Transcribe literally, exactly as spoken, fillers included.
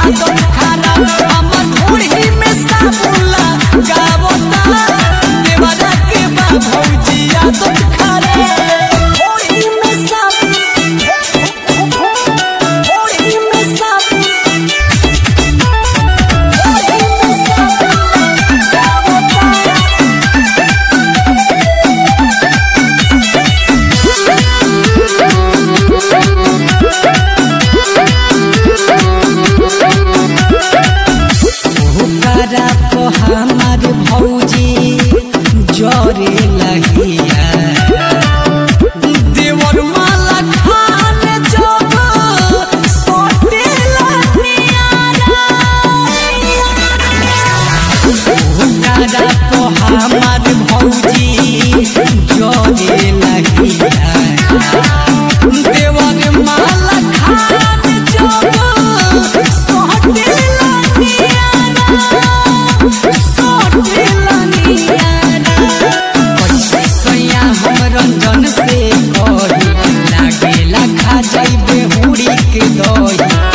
आदत खराब हमर घोड़ी में साबुला गावता देवरा के बा भौजी आदत खराब घोड़ी में साबुन घोड़ी में साबुन हमार भौजी जरे लगिया देवर माला खान जब सोटे लनियारा तो हमार भौजी जरे लगिया देवर माला खान जब सोटे लनियारा रंजन से कही लागेला खा जाइबे हुड़ी के दही